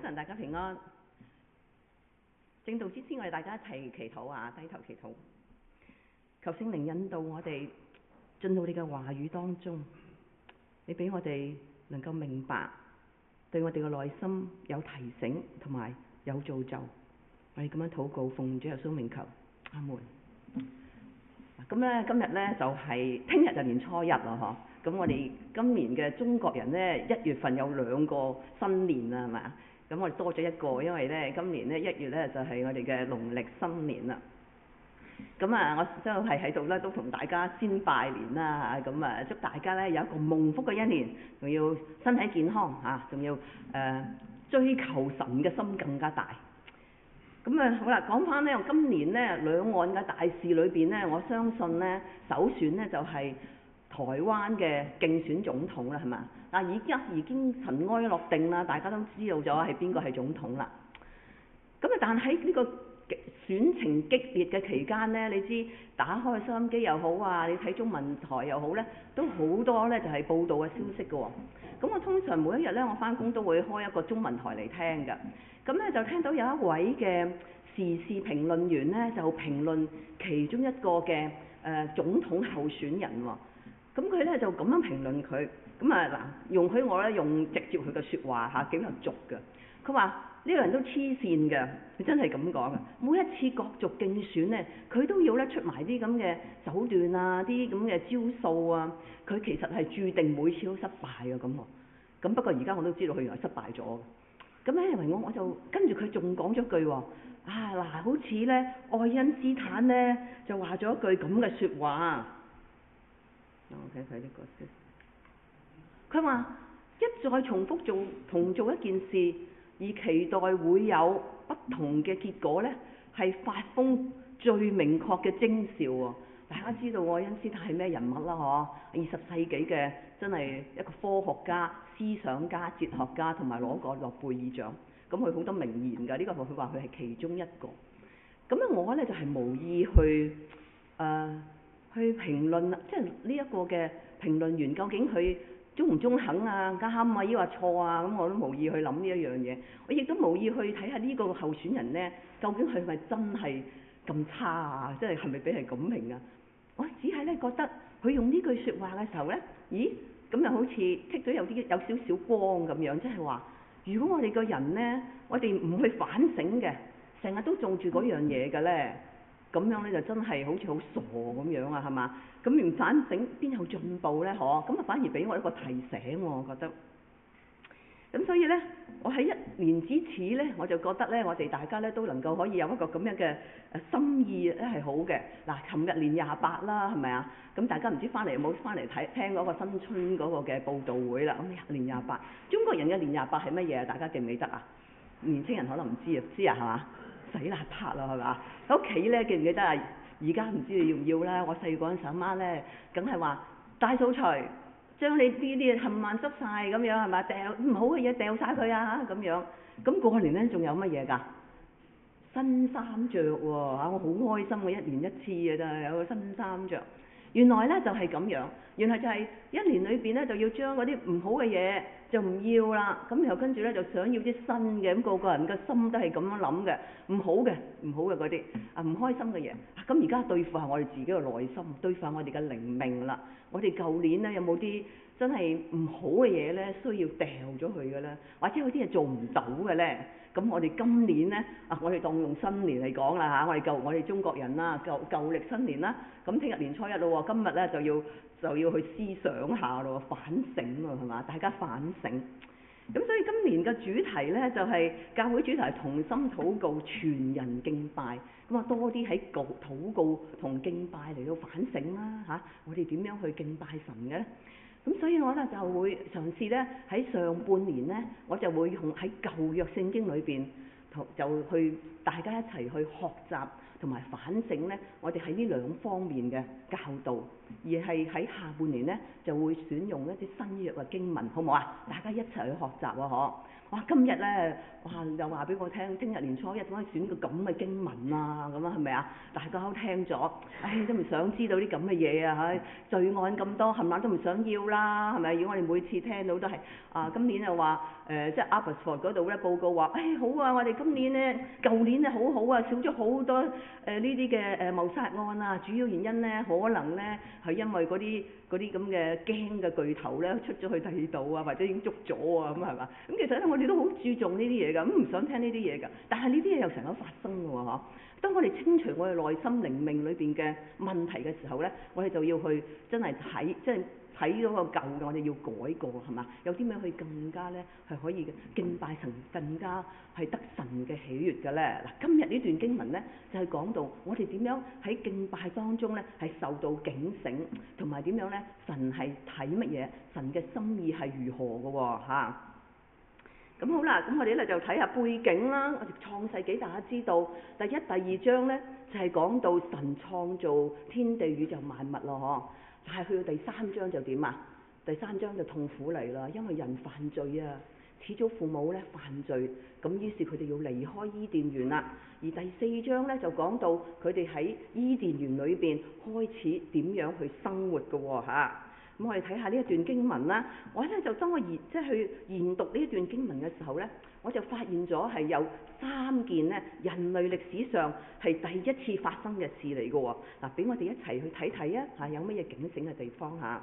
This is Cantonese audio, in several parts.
晨，大家平安。正道之前，我哋大家一齊祈禱啊，低頭祈禱，求聖靈引導我哋進到你嘅話語當中，你俾我哋能夠明白，對我哋嘅內心有提醒同埋有造就。我哋咁樣禱告，奉主耶穌名求，阿門。咁咧，今日咧就係聽日就年初一咯，嗬。咁我哋今年嘅中國人咧，1月份有2個新年啦，係嘛？咁我哋多咗一個，因為咧今年咧1月咧就係我哋嘅農曆新年啦。咁啊，我都係喺度咧，都同大家先拜年啦嚇。咁啊，祝大家咧有一個蒙福嘅一年，仲要身體健康嚇，仲要追求神嘅心更加大。咁啊，好啦，講翻咧，今年咧兩岸嘅大事裏邊咧，我相信咧首選咧就係台灣嘅競選總統啦，係嘛？嗱，而家已經塵埃落定啦，大家都知道咗係邊個係總統啦。咁啊，但喺呢個選情激烈嘅期間咧，你知打開收音機又好啊，你睇中文台又好咧，都好多咧就係報道嘅消息嘅喎。咁我通常每一日咧，我翻工都會開一個中文台嚟聽㗎。咁咧就聽到有一位嘅時事評論員咧，就評論其中一個嘅總統候選人喎。咁佢咧就咁樣評論佢。咁啊嗱，容許我咧用直接佢嘅説話嚇，幾有俗嘅。佢話呢個人都黐線嘅，佢真係咁講嘅。每一次角逐競選咧，佢都要咧出埋啲咁嘅手段啊，啲咁嘅招數啊。佢其實係注定每次都失敗嘅咁喎。咁不過而家我都知道佢原來失敗咗。咁咧，因為我就跟住佢仲講咗句喎，啊嗱，好似咧愛因斯坦咧就話咗一句咁嘅説話。我睇睇呢個先。佢話一再重複做一件事，而期待會有不同嘅結果咧，係發瘋最明確嘅徵兆喎。大家知道愛因斯坦係咩人物啦？嗬，20世紀嘅真係一個科學家、思想家、哲學家，同埋攞過諾貝爾獎。咁佢好多名言㗎，呢個佢話佢係其中一個。咁咧我咧就係無意去評論，即係呢一個嘅評論員究竟佢中唔中肯啊、啱啊、抑或錯啊？咁我都無意去諗呢一樣嘢。我亦都無意去睇下呢個候選人咧，究竟佢係咪真係咁差啊？即係咪俾人咁評啊？我只係咧覺得佢用呢句説話嘅時候咧，咦咁又好似剔咗有少少光咁樣，即係話如果我哋個人咧，我哋唔去反省嘅，成日都做住嗰樣嘢嘅咧，咁樣咧就真係好似好傻咁樣啊，係嘛？咁唔反省邊有進步咧？嗬，咁啊反而俾我一個提醒喎，我覺得。咁所以咧，我喺一年之始咧，我就覺得咧，我哋大家咧都能夠可以有一個咁樣嘅心意咧係好嘅。嗱，尋日年28啦，係咪啊？咁大家唔知翻嚟有冇翻嚟聽嗰個新春嗰個嘅報道會啦？咁年28，中國人嘅年28係乜嘢啊？大家記唔記得啊？年青人可能唔知啊，知啊係嘛？洗邋遢啦係嘛？喺屋企咧記唔記得啊？而家唔知你要唔要啦。我細個嗰陣時阿媽咧，梗係話大掃除。將你啲冚唪唥濕晒咁樣係嘛？掉唔好嘅嘢掉晒佢啊咁樣。咁過年咧仲有乜嘢㗎？新衫着喎嚇！我好開心嘅，一年一次嘅真係有個新衫着。原來咧就係咁樣，原來就係一年裏邊咧就要將嗰啲唔好嘅嘢就唔要啦。咁然後跟住咧就想要啲新嘅，咁個人嘅心都係咁樣諗嘅，唔好嘅嗰啲啊唔開心嘅嘢。咁而家對付下我哋自己嘅內心，對付下我哋嘅靈命啦。我哋舊年咧有冇啲真係唔好嘅嘢咧需要掉咗佢嘅咧？或者有啲嘢做唔到嘅咧？咁我哋今年咧我哋當用新年嚟講啦嚇，我哋中國人啦，舊歷新年啦。咁聽日年初一咯喎，今日咧就要去思想下咯，反省喎係嘛？大家反省。咁所以今年嘅主題咧就係教會主題係同心禱告，全人敬拜。咁啊多啲喺禱告同敬拜嚟到反省啦嚇，我哋點樣去敬拜神嘅咧？咁所以我咧就會嘗試咧喺上半年咧，我就會用喺舊約聖經裏邊，就去大家一齊去學習同埋反省咧，我哋喺呢兩方面嘅教導而係喺下半年呢，就會選用一啲新約嘅經文，好唔好啊？大家一齊去學習啊！嗬！哇，今日呢，哇又話俾我聽，聽日年初一點解選個咁嘅經文啊？咁啊係咪啊？大家都聽咗，唉都唔想知道啲咁嘅嘢啊！唉，罪案咁多，冚唪唥都唔想要啦，係咪？如果我哋每次聽到都係今年又話即係 Abbotsford 嗰度咧報告話，好啊，我哋今年呢，舊年呢好好啊，少咗好多呢啲嘅謀殺案啊，主要原因呢，可能呢係因為嗰啲咁嘅驚嘅巨頭咧出咗去第二度啊，或者已經捉咗啊，咁係嘛？咁其實咧我哋都好注重呢啲嘢㗎，咁唔想聽呢啲嘢㗎，但係呢啲嘢又成日發生㗎喎，嗬！當我哋清除我哋內心靈命裏邊嘅問題嘅時候咧，我哋就要去真係睇，即係睇嗰個舊嘅，我哋要改過係嘛？有啲咩可以更加咧係可以敬拜神，更加係得神嘅喜悅嘅咧？嗱，今日呢段經文咧就係講到我哋點樣喺敬拜當中咧係受到警醒，同埋點樣咧神係睇乜嘢，神嘅心意係如何嘅喎嚇。咁好啦，咁我哋咧就睇下背景啦。我哋創世紀大家知道，第一、第二章咧就係講到神創造天地宇宙萬物咯，嗬。但係去到第三章就點啊？第三章就痛苦嚟啦，因為人犯罪啊，始祖父母咧犯罪，咁於是佢哋要離開伊甸園啦。而第四章咧就講到佢哋喺伊甸園裏邊開始點樣去生活嘅喎嚇。咁我哋睇下呢一段經文啦。我咧就當我去研讀呢一段經文嘅時候咧，我就發現咗係有3件咧人類歷史上係第一次發生嘅事嚟嘅喎。嗱，俾我哋一齊去睇睇啊！嚇，有乜嘢警醒嘅地方嚇？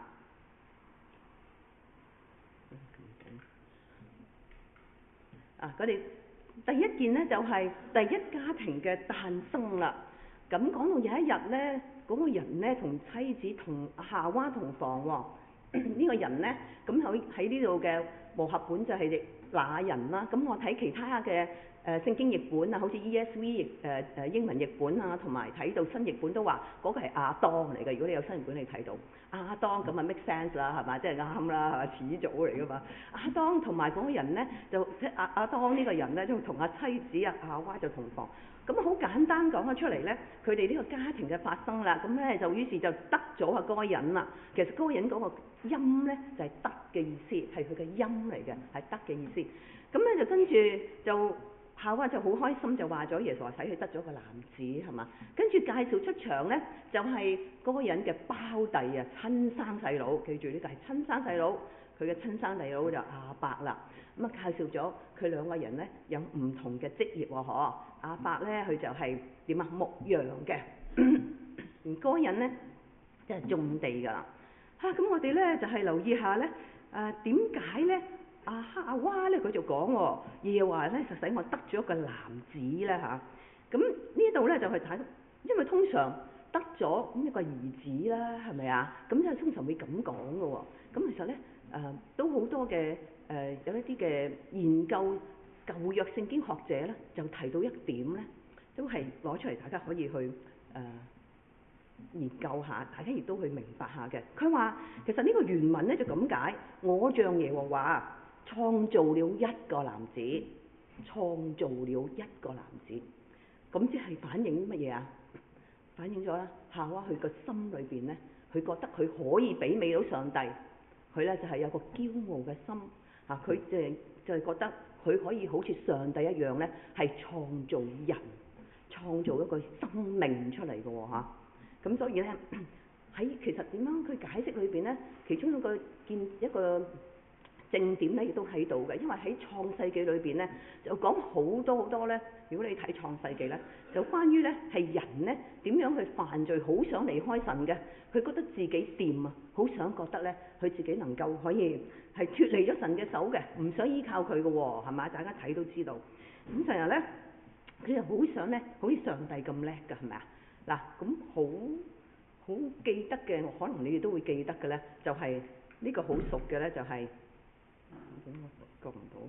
佢哋第一件呢，就係第一家庭嘅誕生啦。咁講到有一日呢，嗰個人呢同妻子同夏娃同房喎。呢個人呢，咁喺呢度嘅和合本就係那人啦。咁我睇其他嘅聖經譯本啊，好似 ESV 英文譯本啊，同埋睇到新譯本都話嗰個係亞當嚟嘅。如果你有新譯本你睇到亞當，咁啊 make sense 啦，係嘛？即係啱啦，係嘛？始祖嚟噶嘛。亞當同埋嗰個人呢，就即係亞當呢個人呢，就同阿妻子夏娃就同房。咁好簡單講咗出嚟呢，佢哋呢個家庭嘅發生啦，咁呢就於是就得咗嗰個人啦。其實嗰個人嗰個音呢，就係得嘅意思，係佢嘅音嚟嘅，係得嘅意思。咁呢就跟住就夏娃就好開心，就話咗耶穌話使佢得咗個男子係嘛。跟住介紹出場呢，就係嗰個人嘅胞弟啊，親生細佬，記住呢個係親生細佬，佢嘅親生細佬就亞伯啦。咁啊介紹咗佢兩個人呢，有唔同嘅職業喎，嗬。亞伯呢，佢就係點啊，牧羊嘅，而嗰個人呢，即係種地㗎啦。咁我哋呢，就係留意下呢，點解呢？夏娃呢，佢就講喎，耶和華呢，就使我得咗一個男子咧嚇。咁呢度呢，就係睇，因為通常得咗咁一個兒子啦，係咪啊？咁就通常會咁講嘅喎。咁其實呢，都好多嘅有一啲嘅研究舊約聖經學者呢，就提到一點呢，都係攞出嚟大家可以去研究下，大家亦都去明白下嘅。佢話其實呢個原文呢，就咁解，我像耶和華創造了一個男子，創造了一個男子。咁即係反映乜嘢啊？反映咗啦，夏娃佢個心裏邊呢，佢覺得佢可以媲美到上帝，佢呢就係有個驕傲嘅心嚇，佢就係覺得佢可以好似上帝一樣呢，係創造人，創造一個生命出嚟嘅喎嚇。咁所以呢，喺其實點樣佢解釋裏邊呢，其中一個正點呢亦都喺度嘅，因為喺創世記裏邊呢，就講好多好多呢。如果你睇創世記呢，就關於呢係人呢點樣去犯罪，好想離開神嘅，佢覺得自己掂啊，好想覺得呢，佢自己能夠可以係脫離咗神嘅手嘅，唔想依靠佢嘅喎，係嘛？大家睇都知道。咁成日呢，佢就好想呢，好似上帝咁叻㗎，係咪啊？嗱，咁好記得嘅，可能你哋都會記得嘅呢，就係呢個好熟嘅呢，就係。點我覺唔到？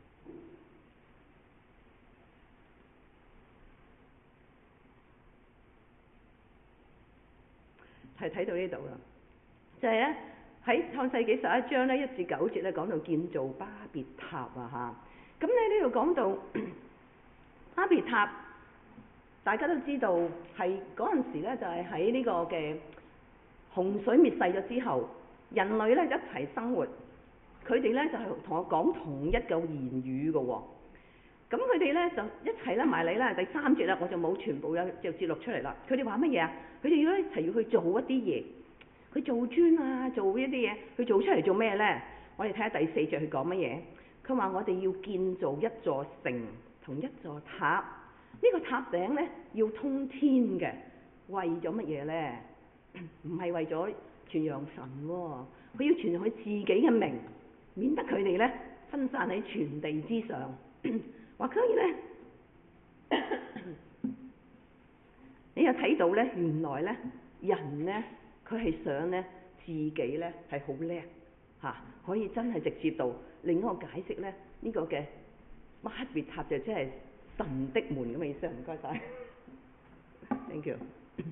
係睇到呢度啦，就係咧喺創世紀11章咧1至9節咧講到建造巴別塔啊嚇。咁咧呢度講到巴別塔，大家都知道係嗰陣時咧就係喺呢個嘅洪水滅世咗之後，人類咧一齊生活，佢哋咧就係同我講同一個言語嘅喎。咁佢哋咧就一齊咧埋嚟啦。第3節啦，我就冇全部就節錄出嚟啦。佢哋話乜嘢啊？佢哋要一齊要去做一啲嘢，佢做磚啊，做一啲嘢，佢做出嚟做咩咧？我哋睇下第4節佢講乜嘢？佢話我哋要建造一座城同一座塔，呢個塔頂咧要通天嘅，為咗乜嘢咧？唔係為咗傳揚神喎，佢要傳揚佢自己嘅名，免得佢哋咧分散喺全地之上。話所以咧，你又睇到咧，原來咧人咧佢係想咧自己咧係好叻嚇，可以真係直接到另一個解釋咧呢個嘅巴別塔就即係神的門咁嘅意思。唔該晒 ，thank you。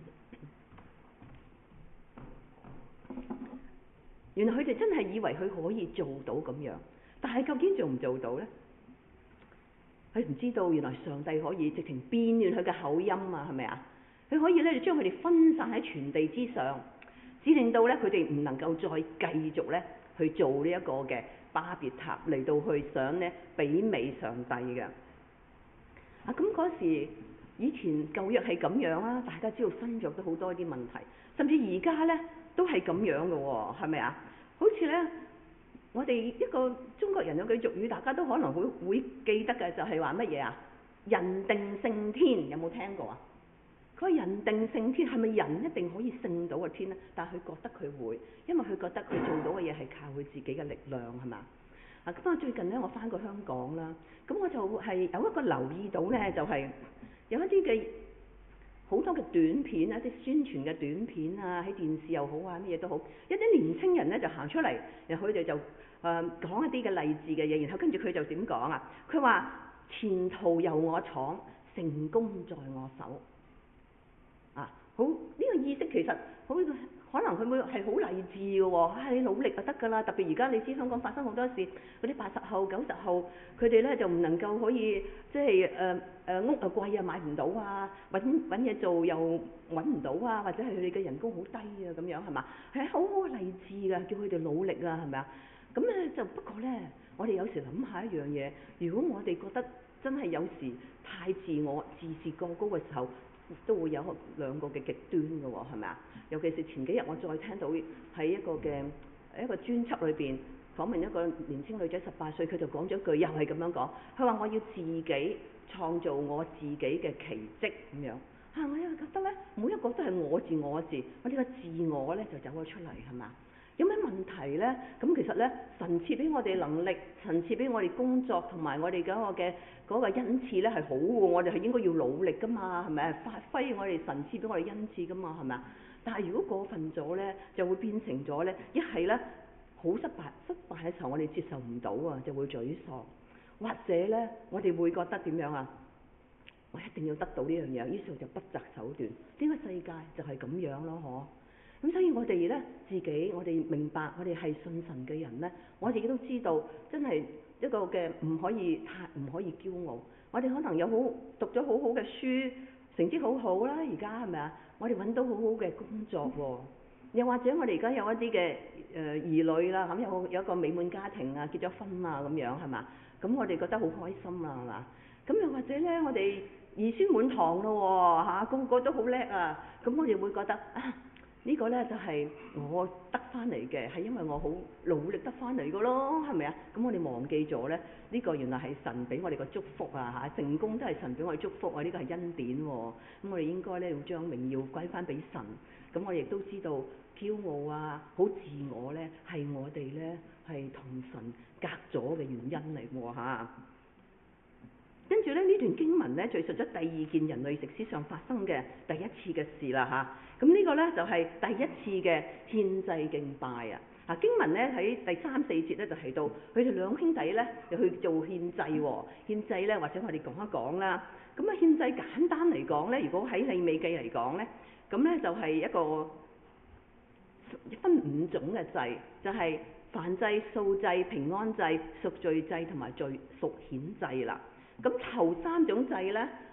原來佢哋真係以為佢可以做到咁樣，但係究竟做唔做到咧？佢唔知道，原來上帝可以直情變亂佢嘅口音啊，係咪啊？佢可以咧將佢哋分散喺全地之上，指令到咧佢哋唔能夠再繼續咧去做呢一個嘅巴別塔嚟到去想咧媲美上帝嘅。啊，咁嗰時以前舊約係咁樣啊，大家知道新約都好多啲問題，甚至而家咧都係咁樣嘅喎，係咪啊？好似咧。我哋一個中國人有句俗語，大家都可能會記得嘅，就係話乜嘢啊？人定勝天，有冇聽過啊？佢話人定勝天，係咪人一定可以勝到個天咧？但係佢覺得佢會，因為佢覺得佢做到嘅嘢係靠佢自己嘅力量，係嘛？啊，咁我最近咧，我翻過香港啦，咁我就係有一個留意到咧，就係有一啲嘅好多嘅短片啊，啲宣傳嘅短片啊，喺電視又好啊，乜嘢都好，一啲年青人咧就行出嚟，然後佢哋就講一啲嘅勵志嘅嘢，然後跟住佢就點講啊？佢話前途由我闖，成功在我手。啊，好呢個意識其實好可能佢會係好勵志嘅喎，你努力就得㗎啦。特別而家你知香港發生好多事，嗰啲80後、90後，佢哋咧就唔能夠可以即係屋又貴啊買唔到啊，揾嘢做又揾唔到啊，或者係佢哋嘅人工好低啊咁樣係嘛？係好好勵志㗎，叫佢哋努力啊係咪啊？咁咧就不過咧，我哋有時諗下一樣嘢，如果我哋覺得真係有時太自我、自視過高嘅時候，都會有兩個嘅極端嘅喎，係咪啊？尤其是前幾日我再聽到喺一個專輯裏邊訪問一個年輕女仔18歲，佢就講咗一句又係咁樣講，佢話我要自己創造我自己嘅奇蹟咁樣。我又覺得咧，每一個都係我字，我呢個自我咧就走咗出嚟係嘛？有咩問題咧？咁其實咧，神賜俾我哋能力，神賜俾我哋工作同埋我哋嗰個恩賜咧係好嘅，我哋係應該要努力噶嘛，係咪啊？發揮我哋神賜俾我哋恩賜噶嘛，係咪啊？但係如果過分咗咧，就會變成咗咧，一係咧好失敗嘅時候，我哋接受唔到啊，就會沮喪，或者咧我哋會覺得點樣啊？我一定要得到呢樣嘢，於是就不擇手段。呢個世界就係咁樣咯，嗬。咁所以我哋咧自己，我哋明白，我哋係信神嘅人咧，我哋都知道，真係一個嘅唔可以驕傲。我哋可能有讀咗好好嘅書，成績好好啦，而家係咪啊？我哋揾到好好嘅工作喎，又或者我哋而家有一啲嘅兒女啦，咁有一個美滿家庭啊，結咗婚啊咁樣係嘛？咁我哋覺得好開心啊，係嘛？咁又或者咧，我哋兒孫滿堂咯喎，個個都好叻啊，咁我哋會覺得啊〜呢個呢就係我得翻嚟嘅，係因為我好努力得翻嚟嘅咯，係咪啊？咁我哋忘記咗呢，呢個原來係神俾我哋個祝福啊嚇，成功都係神俾我哋祝福啊，呢個係恩典喎。咁我哋應該呢要將榮耀歸翻俾神。咁我亦都知道驕傲啊、好自我呢係我哋呢係同神隔咗嘅原因嚟喎嚇。跟住咧呢段經文咧敘述咗第2件人類歷史上發生嘅第一次嘅事啦嚇。咁呢個咧就係第一次嘅獻祭敬拜啊。經文咧喺第3、4節咧就提到佢哋兩兄弟咧就去做獻祭喎。獻祭咧或者我哋講一講啦。咁啊獻祭簡單嚟講咧，如果喺利未記嚟講咧，咁咧就係一個分5種嘅祭，就係燔祭、素祭、平安祭、贖罪祭同埋贖愆祭啦。咁頭3種祭咧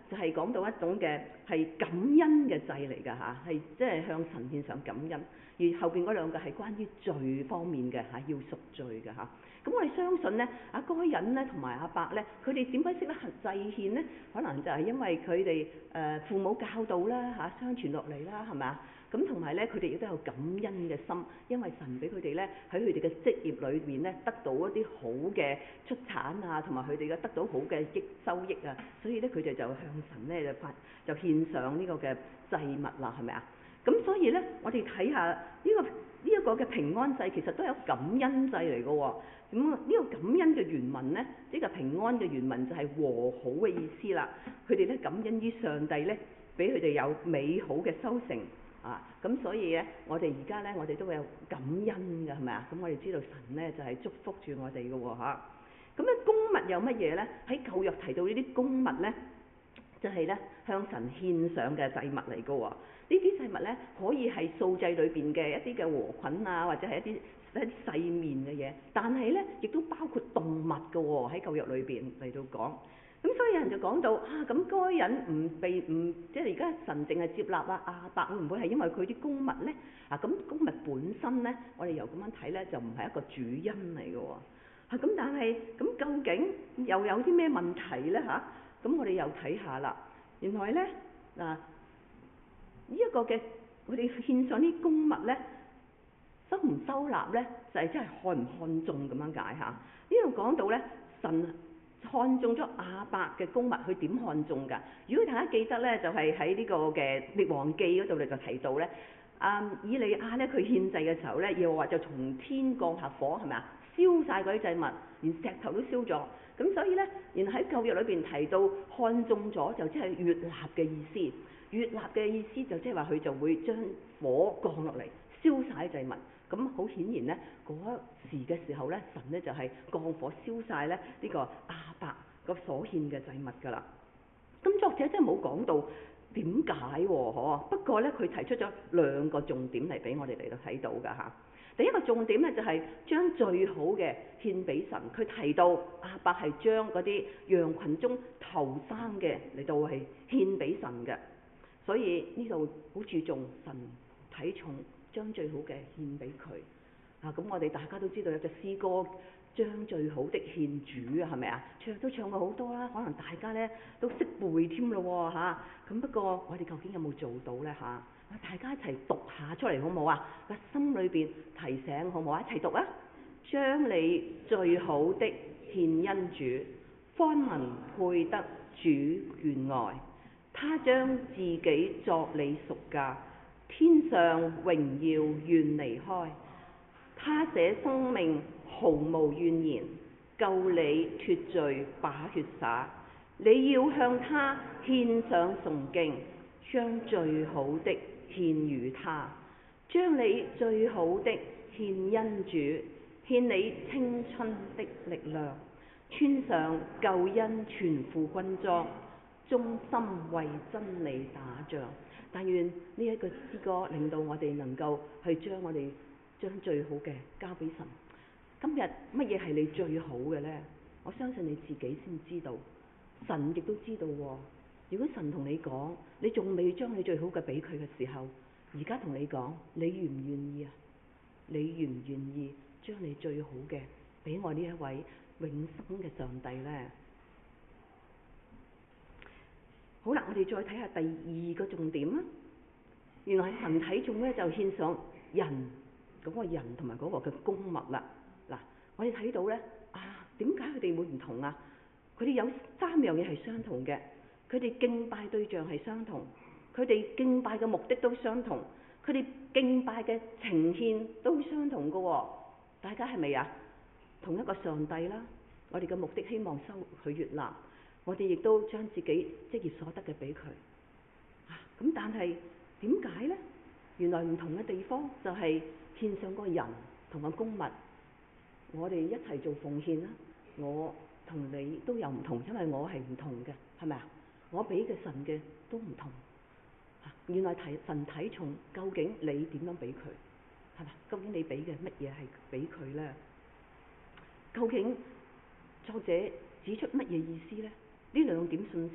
就係講到一種嘅係感恩嘅祭嚟㗎嚇，係即係向神獻上感恩。而後邊嗰兩個係關於罪方面嘅嚇，要贖罪嘅嚇。咁我哋相信咧，阿該隱咧同埋阿伯咧，佢哋點解識得祭獻咧？可能就係因為佢哋父母教導啦嚇，相傳落嚟啦，係咪啊？咁同埋咧，佢哋亦都有感恩嘅心，因為神俾佢哋咧喺佢哋嘅職業裏面咧得到一啲好嘅出產啊，同埋佢哋嘅得到好嘅收益啊，所以咧佢哋就向神咧就獻上呢個嘅祭物啦，係咪啊？咁所以咧，我哋睇下呢一個嘅平安祭其實都有感恩祭嚟嘅喎。咁呢個感恩嘅原文咧，呢個平安嘅原文就係和好嘅意思啦。佢哋咧感恩於上帝咧，俾佢哋有美好嘅收成啊。咁所以咧，我哋而家咧，我哋都會有感恩嘅，係咪啊？咁我哋知道神咧就係祝福住我哋嘅喎嚇。咁咧供物有乜嘢咧？喺舊約提到呢啲供物咧，就係咧向神獻上嘅祭物嚟嘅喎。呢啲祭物咧可以係素祭裏邊嘅一啲嘅禾捆啊，或者係一啲細麵嘅嘢，但係咧亦都包括動物嘅喎，喺舊約裏邊嚟到講。咁所以有人就講到啊，咁該隱即係而家神淨係接納亞伯，會唔會係因為佢啲供物咧？啊，咁供物本身咧，我哋又咁樣睇咧，就唔係一個主因嚟嘅喎。咁但係咁究竟又有啲咩問題咧嚇？咁我哋又睇下啦。原來咧嗱，呢一個嘅我哋獻上啲供物咧，收唔收納咧，就係真係看唔看重咁樣解嚇。呢度講到咧，神看中咗亞伯嘅供物，佢點看中㗎？如果大家記得咧，就係喺呢個嘅列王記嗰度咧就提到咧，以利亞咧佢獻祭嘅時候咧，又話就從天降下火，係咪啊？燒晒嗰啲祭物，連石頭都燒咗。咁所以咧，然後喺舊約裏邊提到看中咗，就即係悅納嘅意思。悅納嘅意思就即係話佢就會將火降落嚟，燒晒祭物。咁好顯然咧，嗰時嘅時候咧，神咧就係降火燒晒咧呢個亞伯個所獻嘅祭物㗎啦。咁作者真係冇講到點解喎，不過咧佢提出咗兩個重點嚟俾我哋嚟到睇到㗎嚇。第一個重點咧就係將最好嘅獻俾神。佢提到亞伯係將嗰啲羊群中頭生嘅嚟到係獻俾神嘅，所以呢度好注重神睇重。將最好嘅獻俾佢啊！咁我哋大家都知道有隻詩歌將最好的獻主啊，係咪啊？都唱過好多啦，可能大家咧都識背添咯嚇。咁不過我哋究竟有冇做到咧嚇？大家一齊讀下出嚟好唔好啊？個心裏邊提醒好唔好啊？一齊讀啊！將你最好的獻恩主，方能配得主眷愛。他將自己作你贖價。天上榮耀願離開，他捨生命毫無怨言，救你脫罪把血灑。你要向他獻上崇敬，將最好的獻與他，將你最好的獻恩主，獻你青春的力量，穿上救恩全副軍裝，忠心為真理打仗。但願呢一個詩歌令到我哋能夠去將最好嘅交俾神。今日乜嘢係你最好嘅呢？我相信你自己先知道，神亦都知道喎。如果神同你講，你仲未將你最好嘅俾佢嘅時候，而家同你講，你願唔願意啊？你願唔願意將你最好嘅俾我呢一位永生嘅上帝呢？好啦，我哋再睇下第二個重點啦。原來神睇重咧就獻上人嗰個人同埋嗰個嘅供物啦。嗱，我哋睇到咧點解佢哋會唔同啊？佢哋有三樣嘢係相同嘅，佢哋敬拜對象係相同，佢哋敬拜嘅目的都相同，佢哋敬拜嘅呈獻都相同嘅喎。大家係咪啊？同一個上帝啦，我哋嘅目的希望收佢悅納。我哋亦都將自己職業所得嘅俾佢，咁但係點解呢？原來唔同嘅地方就係獻上個人同個供物，我哋一齊做奉獻啦。我同你都有唔同，因為我係唔同嘅，係咪啊？我俾嘅神嘅都唔同。原來神睇重究竟你點樣俾佢，係咪？究竟你俾嘅乜嘢係俾佢呢？究竟作者指出乜嘢意思呢？呢兩點信息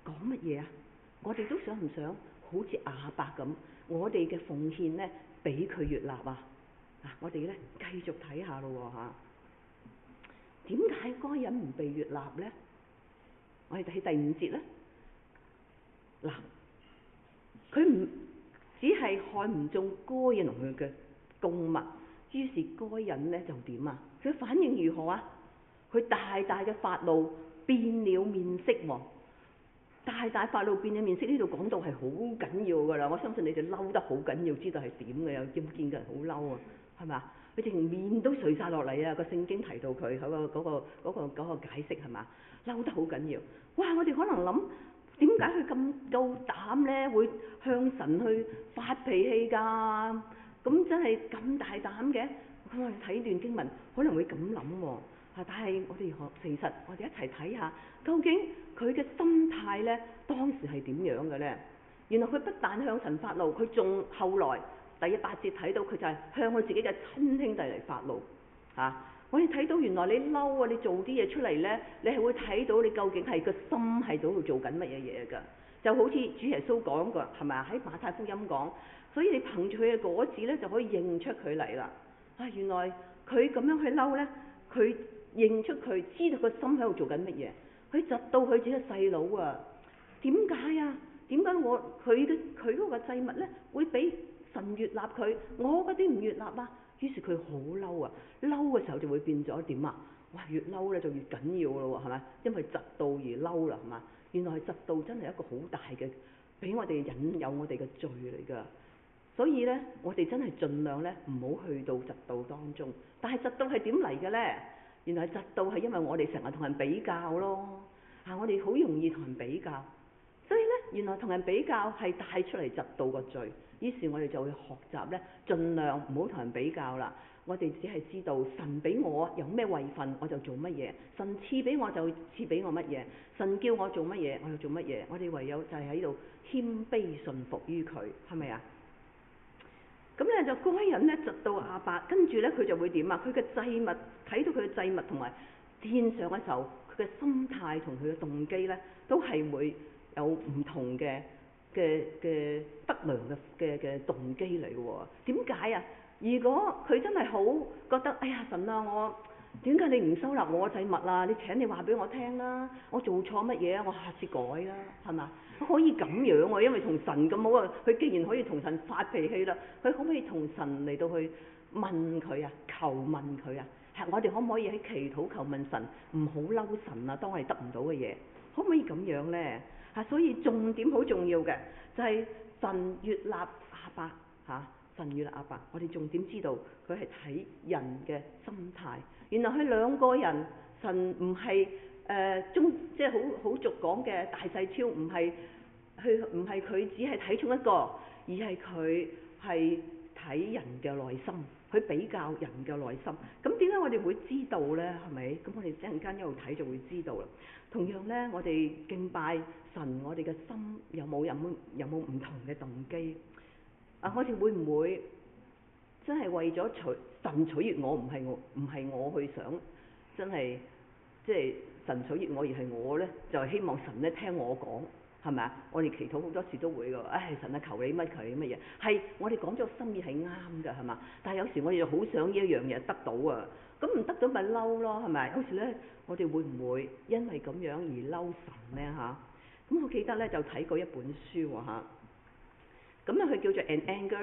講乜嘢啊？我哋都想唔想好似亞伯咁，我哋嘅奉獻呢，俾佢悅納啊？我哋呢繼續睇下咯嚇。點解該隱唔被悅納呢？我哋睇第5節啦。嗱，佢唔只係看唔中該隱同佢嘅供物，於是該隱呢就點啊？佢反應如何啊？佢大大嘅發怒，變了面色喎。大大發怒變咗面色，呢度講到係好緊要噶啦！我相信你哋嬲得好緊要，知道係點嘅，有見嘅人好嬲啊，係咪啊？佢直情面都垂晒落嚟啊！個聖經提到佢嗰個解釋係嘛？嬲得好緊要。哇！我哋可能諗點解佢咁夠膽咧，會向神去發脾氣㗎？咁真係咁大膽嘅？咁我哋睇段經文可能會咁諗喎。但係我哋其實我哋一齊睇下，究竟佢嘅心態呢，當時係點樣嘅呢？原來佢不但向神發怒，佢仲後來第8節睇到佢就係向佢自己嘅親兄弟嚟發怒。我哋睇到原來你嬲啊，你做啲嘢出嚟呢，你係會睇到你究竟係個心係喺度做緊乜嘢嘢㗎？就好似主耶穌講過係咪啊？喺馬太福音講，所以你憑住佢嘅果子呢，就可以認出佢嚟啦。原來佢咁樣去嬲呢，佢認出佢，知道個心喺度做緊乜嘢，佢窒到佢自己嘅細佬啊！點解啊？點解佢嗰個祭物呢會俾神悅納佢，我嗰啲唔悅納啊？於是佢好嬲啊！嬲嘅時候就會變咗點啊？哇！越嬲咧就越緊要咯喎，係咪？因為窒到而嬲啦，係嘛？原來係窒到真係一個好大嘅，俾我哋引誘我哋嘅罪嚟㗎。所以呢，我哋真係盡量呢唔好去到窒到當中。但係窒到係點嚟嘅呢？原來窒到係因為我哋成日同人比較咯，我哋好容易同人比較，所以呢，原來同人比較係帶出嚟窒到個罪。於是我哋就會學習呢，盡量唔好同人比較啦。我哋只係知道神俾我有咩位份，我就做乜嘢；神賜俾我就賜俾我乜嘢；神叫我做乜嘢，我就做乜嘢。我哋唯有就係喺度謙卑順服於佢，係咪啊？咁咧就該隱呢窒到亞伯，跟住呢，佢就會點啊？佢嘅祭物，睇到佢嘅祭物同埋獻上嘅時候，佢嘅心態同佢嘅動機呢，都係會有唔同嘅不良嘅動機嚟嘅喎。點解啊？如果佢真係好覺得，哎呀神啊，我點解你唔收納我嘅祭物啊？你請你話俾我聽啦，我做錯乜嘢啊？我下次改啦，係嘛？可以咁樣喎，因為同神咁好啊，佢既然可以同神發脾氣啦，佢可唔可以同神嚟到去問佢啊？求問佢啊？我哋可唔可以喺祈禱求問神，唔好嬲神啊？當我哋得唔到嘅嘢，可唔可以咁樣呢？所以重點好重要嘅就係神悅納亞伯神悅納亞伯，我哋重點知道佢係睇人嘅心態。原來佢兩個人，神唔係即係好俗講嘅大細超，唔係佢只係睇重一個，而係佢係睇人嘅內心，佢比較人嘅內心。咁點解我哋會知道呢？係咪？咁我哋一陣間一路睇就會知道啦。同樣呢，我哋敬拜神，我哋嘅心有冇唔同嘅動機？我哋會唔會真係為咗神取悅我？唔係我去想，真係即係神取悅我，而係我呢，就係希望神呢聽我講，係咪啊？我哋祈禱好多時都會㗎，神啊，求你乜求你乜嘢，係我哋講咗心意係啱㗎，係嘛？但係有時我哋就好想呢一樣嘢得到啊，咁唔得到咪嬲咯，係咪？有時呢，我哋會唔會因為咁樣而嬲神呢？咁我記得呢，就睇過一本書喎。咁佢叫做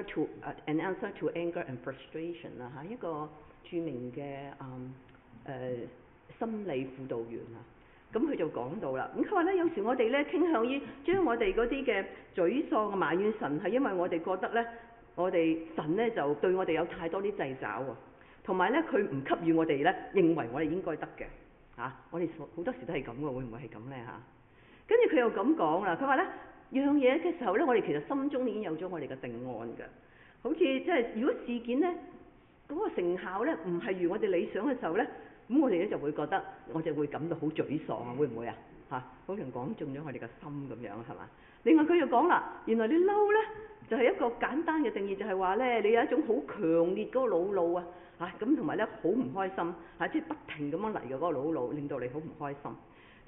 An Answer to Anger and Frustration 啦，一個著名嘅心理輔導員啊。咁佢就講到啦，咁佢話咧，有時我哋咧傾向於將我哋嗰啲嘅沮喪埋怨神，係因為我哋覺得咧，我哋神咧就對我哋有太多啲掣肘喎，同埋咧佢唔給予我哋咧認為我哋應該得嘅我哋好多時都係咁嘅，會唔會係咁咧跟住佢又咁講啦，佢話咧，樣嘢嘅時候咧，我哋其實心中已經有咗我哋嘅定案㗎。好似即係如果事件咧嗰個成效咧唔係如我哋理想嘅時候咧，咁我哋咧就會覺得我就會感到好沮喪啊，會唔會啊？好似講中咗我哋嘅心咁樣係嘛？另外佢又講啦，原來你嬲咧就係一個簡單嘅定義，就係話咧你有一種好強烈嗰個惱怒咁同埋咧好唔開心即係不停咁樣嚟嘅嗰個惱怒，令到你好唔開心。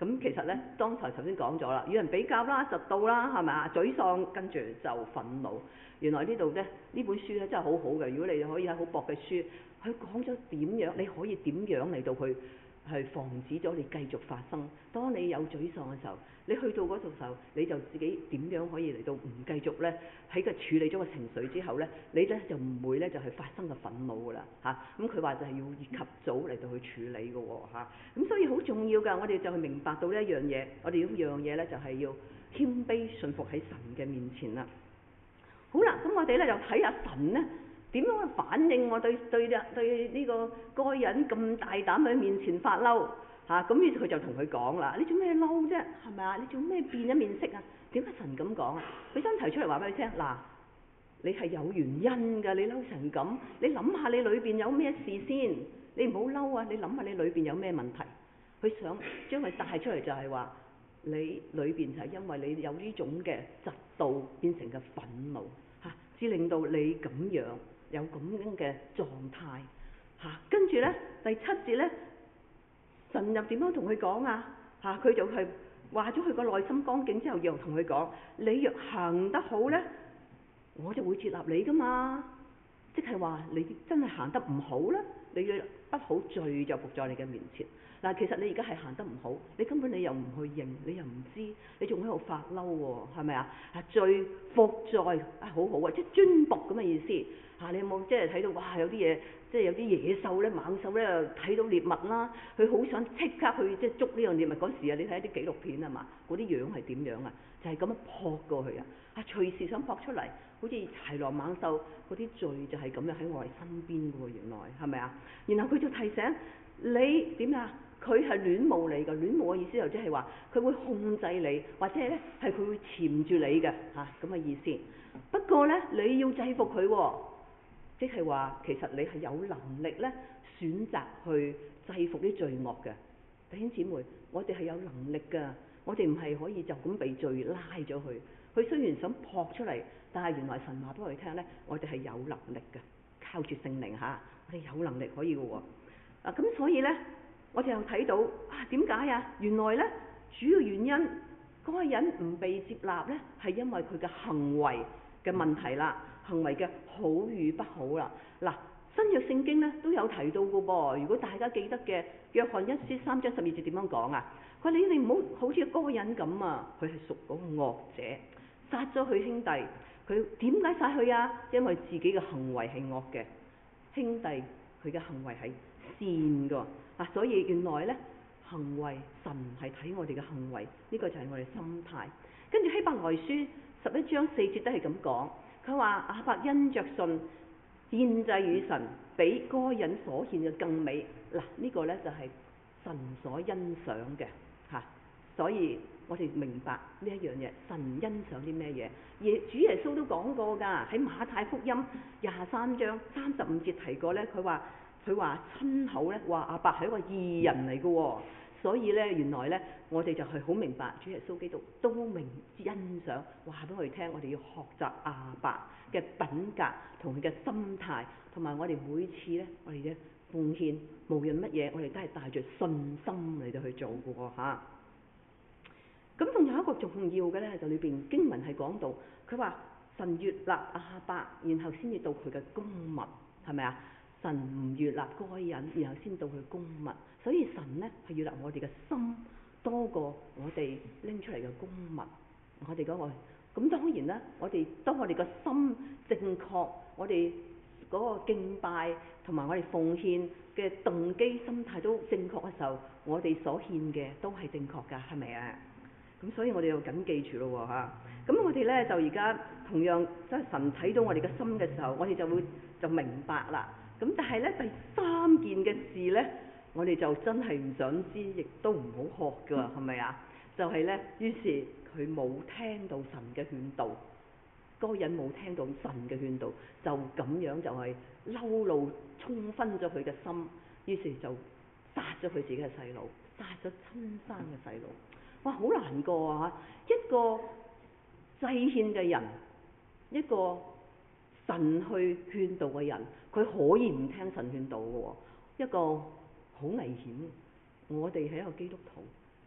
咁其實咧，剛才頭先講咗啦，與人比較啦，嫉妒啦，係咪啊？沮喪，跟住就憤怒。原來呢度咧，呢本書咧真係好好嘅。如果你可以喺好薄嘅書，佢講咗點樣，你可以點樣嚟到去防止咗你繼續發生。當你有沮喪嘅時候，你去到嗰度時候，你就自己點樣可以嚟到唔繼續咧喺個處理咗個情緒之後咧，你咧就唔會咧就係發生個憤怒噶啦嚇。咁佢話就係要及早嚟到去處理嘅喎嚇。咁所以好重要㗎，我哋就係明白到呢一樣嘢，我哋呢樣嘢咧就係要謙卑順服喺神嘅面前啦。好啦，咁我哋咧就睇下神咧點樣去反應我對呢個該人咁大膽喺面前發嬲嚇。咁於是佢就同佢講啦：你做咩嬲啫？係咪啊？你做咩變咗面色啊？點解神咁講啊？佢真提出嚟話俾你聽嗱，你係有原因㗎，你嬲成咁，你諗下你裏邊有咩事先，你唔好嬲啊！你諗下你裏邊有咩問題？佢想將佢帶出嚟就係話，你裏邊就係因為你有呢種嘅嫉妒變成嘅憤怒嚇，至令到你咁樣有咁樣嘅狀態嚇。跟住咧第7節咧，神又點樣同佢講啊？嚇，佢就係話咗佢個內心光景之後，又同佢講：你若行得好咧，我就會接納你噶嘛。即係話你真係行得唔好咧，你嘅不好罪就伏在你嘅面前。嗱，其實你而家係行得唔好，你根本你又唔去認，你又唔知，你仲喺度發嬲喎，係咪啊？罪伏在好好啊，即係專僕咁嘅意思嚇。你有冇即係睇到哇？有啲嘢即係有啲野獸咧、猛獸咧，睇到獵物啦，佢好想即刻去即係捉呢樣獵物嗰時啊！你睇一啲紀錄片啊嘛，嗰啲樣係點樣啊？就係咁樣撲過去啊！隨時想撲出嚟，好似豺狼猛獸嗰啲罪就係咁樣喺我哋身邊嘅喎，原來係咪啊？然後佢就提醒你點啊？佢係戀慕你嘅，戀慕嘅意思就即係話佢會控制你，或者咧係佢會纏住你嘅嚇咁嘅意思。不過咧你要制服佢喎，即係話其實你係有能力咧選擇去制服啲罪惡嘅。弟兄姊妹，我哋係有能力㗎，我哋唔係可以就咁被罪拉咗去。佢雖然想撲出嚟，但係原來神話俾我哋聽咧，我哋係有能力嘅，靠住聖靈嚇，我哋有能力可以嘅喎。咁所以咧。我哋又睇到點解啊？原來咧主要原因嗰個人唔被接納咧，係因為佢嘅行為嘅問題啦，行為嘅好與不好啦。嗱，新約聖經咧都有提到嘅噃。如果大家記得嘅，約翰一書3章12節點樣講啊？佢話你唔好好似嗰個人咁啊，佢係屬嗰個惡者，殺咗佢兄弟。佢點解殺佢啊？因為自己嘅行為係惡嘅，兄弟佢嘅行為係善嘅。所以原來咧行為，神係睇我哋嘅行為，呢個就係我哋心態。跟住希伯來書11章4節都係咁講，佢話亞伯因着信獻祭與神，比該隱所獻嘅更美。嗱，呢個咧就係神所欣賞嘅嚇。所以我哋明白呢一樣嘢，神欣賞啲咩嘢？而主耶穌都講過㗎，喺馬太福音23章35節提過咧，佢話親口咧話亞伯係一個義人嚟嘅喎。所以咧原來咧我哋就係好明白主耶穌基督都明欣賞，話俾我哋聽，我哋要學習亞伯嘅品格同佢嘅心態，同埋我哋每次咧我哋嘅奉獻無論乜嘢，我哋都係帶住信心嚟到去做嘅喎嚇。咁仲有一個重要嘅咧，就裏邊經文係講到，佢話神悅納亞伯，然後先至到佢嘅公物，係咪啊？神唔悅納該隱，然後先到佢公物，所以神咧係悅納我哋嘅心多過我哋拎出嚟嘅公物。我哋嗰個咁當然啦，當我哋個心正確，我哋嗰個敬拜同埋我哋奉獻嘅動機心態都正確嘅時候，我哋所獻嘅都係正確㗎，係咪啊？咁所以我哋要緊記住咯嚇。咁我哋咧就而家同樣即係神睇到我哋嘅心嘅時候，我哋就明白啦。咁但係咧第3件嘅事咧，我哋就真係唔想知，亦都唔好學㗎，係咪啊？就係咧，於是佢冇聽到神嘅勸導，嗰個人冇聽到神嘅勸導，就咁樣就係嬲怒沖昏咗佢嘅心，於是就殺咗佢自己嘅細佬，殺咗親生嘅細佬。哇，好難過啊！一個祭獻嘅人，一個神去勸導嘅人，佢可以唔聽神勸導嘅喎，一個好危險。我哋係一個基督徒，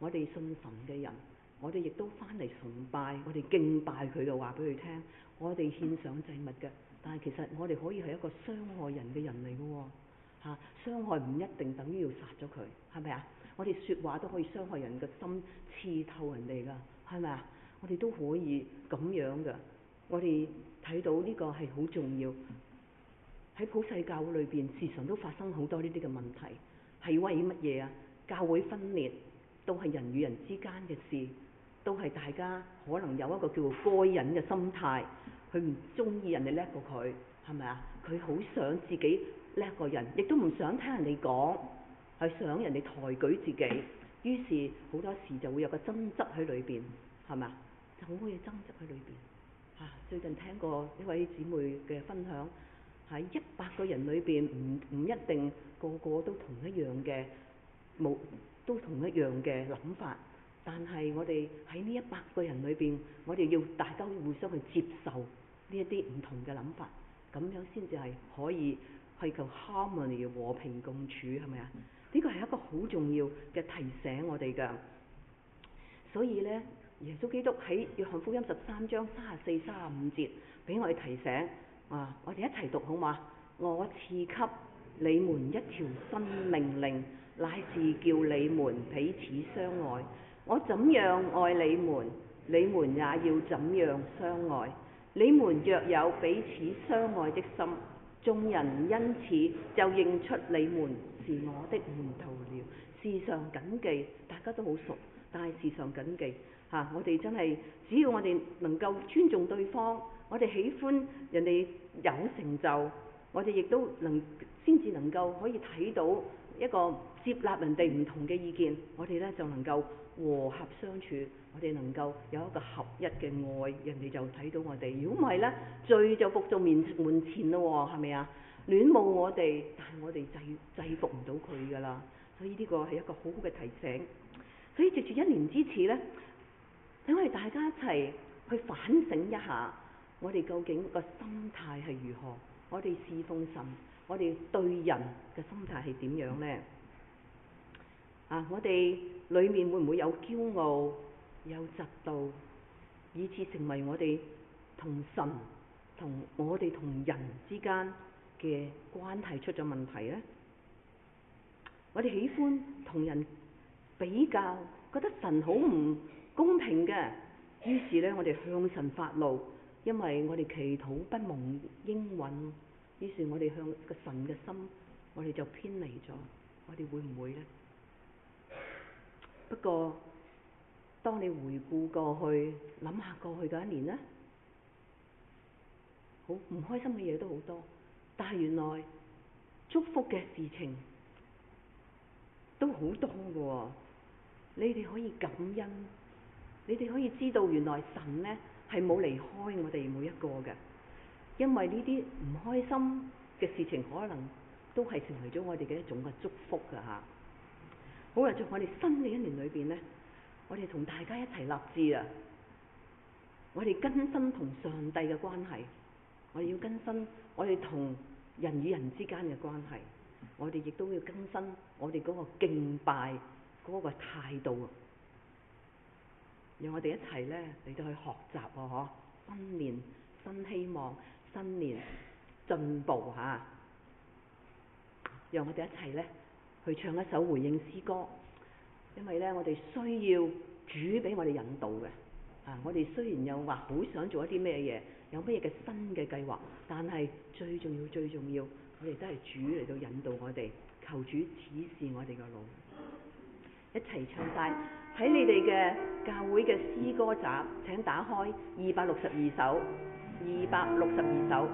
我哋信神嘅人，我哋亦都翻嚟崇拜，我哋敬拜佢嘅話俾佢聽，我哋獻上祭物嘅。但係其實我哋可以係一個傷害人嘅人嚟嘅喎，傷害唔一定等於要殺咗佢，係咪啊？我哋説話都可以傷害人嘅心，刺透人哋㗎，係咪啊？我哋都可以咁樣嘅。我哋睇到呢個係好重要。喺普世教會裏邊，時常都發生好多呢啲嘅問題，係為乜嘢啊？教會分裂都係人與人之間嘅事，都係大家可能有一個叫做該人嘅心態，佢唔中意人哋叻過佢，係咪啊？佢好想自己叻過人，亦都唔想聽人哋講，係想人哋抬舉自己，於是好多時就會有個爭執喺裏邊，係咪啊？就好多嘢爭執喺裏邊。最近聽過一位姊妹嘅分享，喺100個人裏邊，唔一定個個都同一樣嘅都同一樣嘅諗法，但係我哋喺呢100個人裏邊，我哋要大家互相去接受呢一啲唔同嘅諗法，咁樣先至係可以係求 harmony 和平共處，係咪啊？呢個係一個好重要嘅提醒我哋㗎。所以呢，耶穌基督喺約翰福音13章34、35節俾我哋提醒，我哋一齊讀好嗎？我賜給你們一條新命令，乃是叫你們彼此相愛。我怎樣愛你們，你們也要怎樣相愛。你們若有彼此相愛的心，眾人因此就認出你們是我的門徒了。時常謹記，大家都好熟，但係時常謹記我哋真係只要我哋能夠尊重對方，我哋喜歡人哋有成就，我哋亦都先至能夠可以睇到一個接納人哋唔同嘅意見，我哋咧就能夠和合相處，我哋能夠有一個合一嘅愛，人哋就睇到我哋。如果唔係咧，罪就伏在門前咯，係咪啊？戀慕我哋，但係我哋制服唔到佢噶啦。所以呢個係一個好好嘅提醒。所以藉住一年之始咧，等我哋大家一齊去反省一下，我哋究竟個心態係如何？我哋侍奉神，我哋對人嘅心態係點樣呢？我哋裏面會唔會有驕傲、有嫉妒，以致成為我哋同神、我哋同人之間嘅關係出咗問題呢？我哋喜歡同人比較，覺得神好唔公平嘅，於是咧我哋向神發怒，因為我哋祈禱不蒙應允，於是我哋向個神嘅心，我哋就偏離咗。我哋會唔會呢？不過當你回顧過去，諗下過去嗰一年呢，好唔開心嘅嘢都好多，但係原來祝福嘅事情都好多嘅。你哋可以感恩，你哋可以知道原來神呢係冇離開我哋每一個嘅，因為呢啲唔開心嘅事情可能都係成為咗我哋嘅一種嘅祝福㗎嚇。好啦，在我哋新嘅一年裏邊呢，我哋同大家一齊立志啊！我哋更新同上帝嘅關係，我哋要更新我哋同人與人之間嘅關係，我哋亦都要更新我哋嗰個敬拜嗰個態度，讓我哋一齊咧嚟到去學習喎，新年新希望，新年進步嚇。讓我哋一齊咧去唱一首回應詩歌，因為咧我哋需要主俾我哋引導嘅。我哋雖然又話好想做一啲咩嘢，有咩嘅新嘅計劃，但係最重要，我哋都係主嚟到引導我哋，求主指示我哋嘅路。一齊唱晒喺你哋嘅教會嘅詩歌集，請打開262首，262首，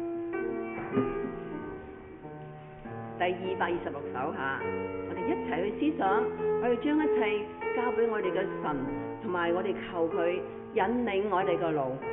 第226首嚇，我哋一齊去思想，我哋將一切交俾我哋嘅神，同埋我哋求佢引領我哋嘅路。